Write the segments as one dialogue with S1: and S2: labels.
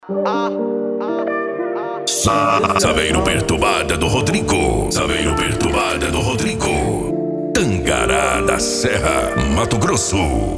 S1: Saveiro perturbada do Rodrigo. Saveiro perturbada do Rodrigo. Tangará da Serra, Mato Grosso.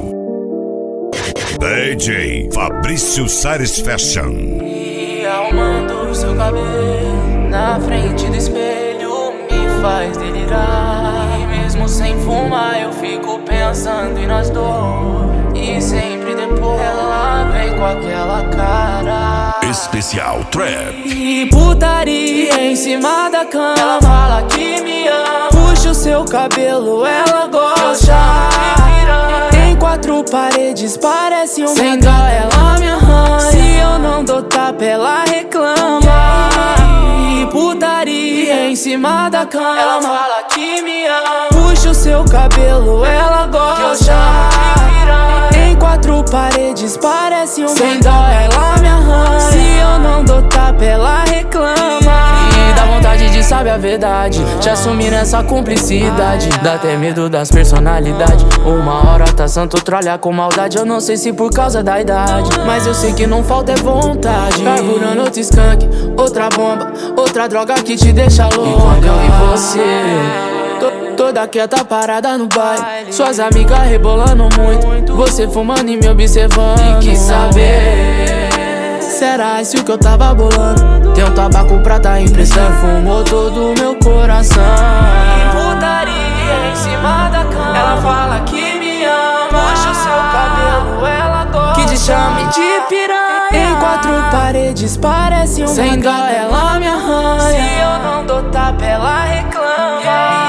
S1: DJ Fabrício Sares Fashion.
S2: E arrumando seu cabelo na frente do espelho me faz delirar. E mesmo sem fumar eu fico pensando em nós dois. E sempre depois ela vem com aquela cara.
S1: Especial Trap.
S2: E putaria em cima da cama. Ela fala que me ama. Puxa o seu cabelo, ela gosta. Em quatro paredes parece um sem dó ela me arranha. Se eu não dou tapa ela reclama. E putaria em cima da cama. Ela fala que me ama. Puxa o seu cabelo, ela gosta. Em quatro paredes parece um sem dó ela me arranha. Se eu não dou tapa ela reclama. E dá vontade de saber a verdade, te assumir nessa cumplicidade. Dá até medo das personalidades. Uma hora tá santo trolha com maldade. Eu não sei se por causa da idade, mas eu sei que não falta é vontade. Carburando outro skunk, outra bomba, outra droga que te deixa louca. E quando eu e você toda quieta parada no baile, suas amigas rebolando muito, você fumando e me observando. E quis saber, será isso que eu tava bolando? Tem um tabaco pra tá emprestando, fumou todo o meu coração. E putaria em cima da cama. Ela fala que me ama. Puxa o seu cabelo, ela gosta. Que te chame de piranha. Em quatro paredes parece um sem dó ela me arranha. Se eu não dou tapa ela reclama.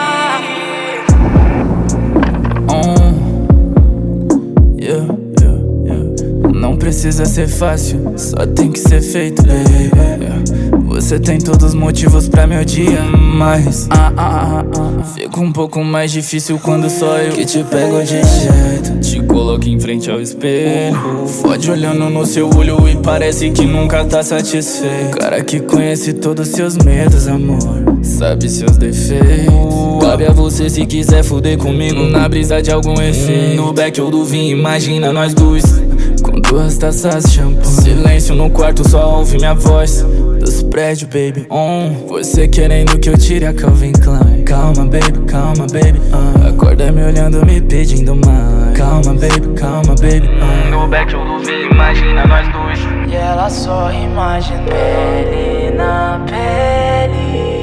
S3: Não precisa ser fácil, só tem que ser feito, baby. Você tem todos os motivos pra meu dia, mas fica um pouco mais difícil quando só eu que te pego de jeito. Te coloco em frente ao espelho, fode olhando no seu olho e parece que nunca tá satisfeito. Cara que conhece todos seus medos, amor, sabe seus defeitos. Cabe a você se quiser fuder comigo na brisa de algum efeito. No back ou do vinho, imagina nós dois com duas taças de shampoo. Silêncio no quarto, só ouve minha voz dos prédios, baby. Você querendo que eu tire a Calvin Klein. Calma, baby, acorda me olhando, me pedindo mais. Calma, baby, No back ou no vinho, imagina nós dois.
S2: E ela só imagina ele na pele.